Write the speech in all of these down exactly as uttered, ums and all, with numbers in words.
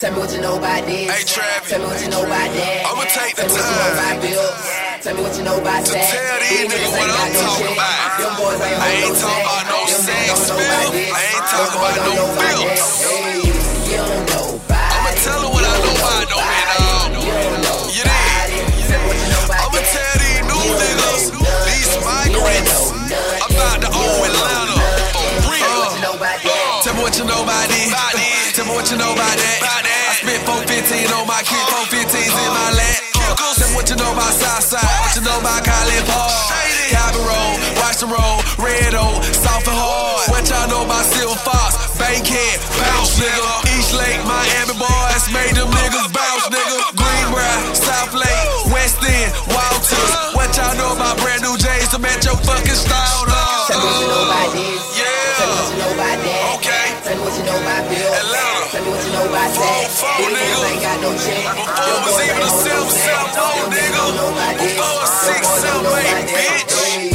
Tell me what you know about this. Hey, Travis. Tell me what you know about that. I'ma take the Tell me what you know time about bills. Tell me what you know about to that. tell these niggas what I'm talking about. Them boys ain't I ain't talking about no sex bill. I ain't talking about no bills. Hey, you don't know about I'ma tell her what I know about no man, dog. You dig? I'ma tell these new niggas, these migrants, about the old Atlanta. For real. Tell me what you know about this. Tell me what you know about that. I spent four fifteen on my kid, four fifteens in my lap. Tell me what you know about Southside, what you know about College Park, Cabin Road, Washington Road, Red Oak, South and Hard. What y'all know about Silver Fox, Bankhead, Bounce nigga, East Lake, Miami boys, made them niggas bounce nigga. Greenbrier, South Lake, West End, Walters. What y'all know about brand new J's to match your fucking style? Tell me what you know about this. Yeah. Tell me what you know about that. Okay. Tell me what you know about bills. Atlanta. Tell me what you know about that. Four, These nigga. niggas ain't got no check. Before it was even a seven seven four, nigga. Before a six seven eight, bitch. Uh.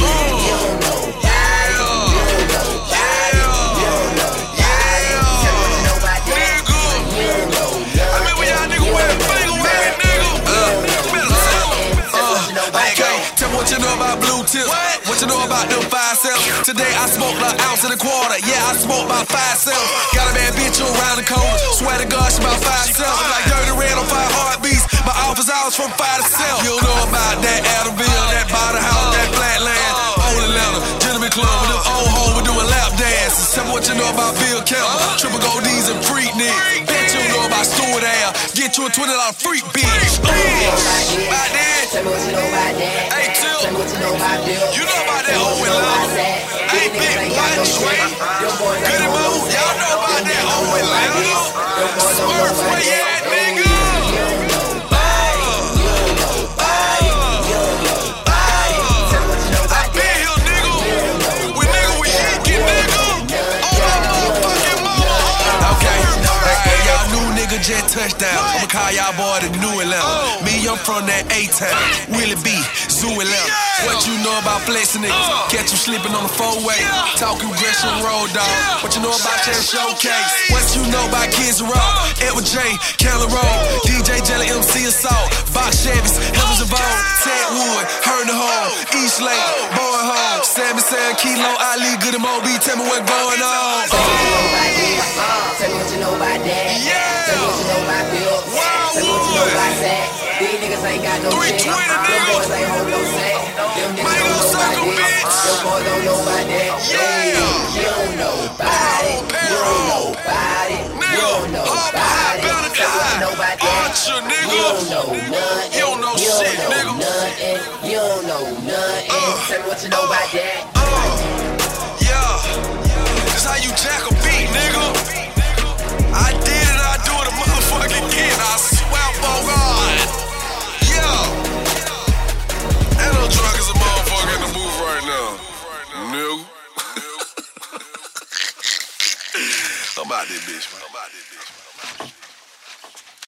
What you know about blue tips? What? What you know about them five cells? Today I smoked an ounce and a quarter. Yeah, I smoked about five cells. Got a bad bitch around the corner. Swear to God, she about five cells. I'm like dirty red on five heartbeats. My office hours from five to seven. You don't know about that Adamville, that bottle house, that flatland, old Atlanta, Gentleman Club with them old hoes. We doing lap dances. Tell me what you know about Bill Campbell, Triple Gold D's and Freak niggas. Bet you don't know about Stewart Air. Get you a twenty dollar freak bitch. About that. Tell me what you know about that. Hey, Till. Tell me what you know about bills. You know about that old Atlanta. Hey, Big Black Sway. Goody Mo. Y'all know about that old Atlanta. Smurf, where you at, nigga? I been here, nigga. We nigga, we yankin', nigga. On my motherfucking mama. Okay, alright, y'all new nigga jet touchdown. I'ma call y'all boy the new Atlanta. Me, I'm from that A-Town. Willie B, Zoo Atlanta. What you know about flexing niggas? Catch you sleeping on the four-way. Talking Gresham Road, dog. What you know about that showcase? What you know about Kids Rock? Edward J, Keller Road, D J Jelly, M C Assault, Box Chevys, Helmets of Bone, Ted Wood, Hern the Home, East Lake, Boy Home, Sammy Sam, Kilo, Ali, Goody Mo B. Tell me what's going on. Tell me what you know about that. Yeah. Tell me what you know about bills. Tell me what you know about that. These niggas ain't got no three check. twenty, Them nigga. boys ain't hold no sack. Them niggas Man, don't know sucker, about this. bitch. Them boys don't know about that. Yeah. You don't know about it. You don't know about it. You don't know about it. Tell me what you know about that. Archer, nigga. You don't know nothing. You don't know You shit, don't know nigga. nothing. You don't know nothing. Tell me what you know about that. Uh, yeah. This how you jack a beat, nigga. I did it, I do it a motherfucking again. I swear for God. Yeah. Ain't no drunk as a motherfucker in the booth right now. Nigga. I'm out this bitch, man.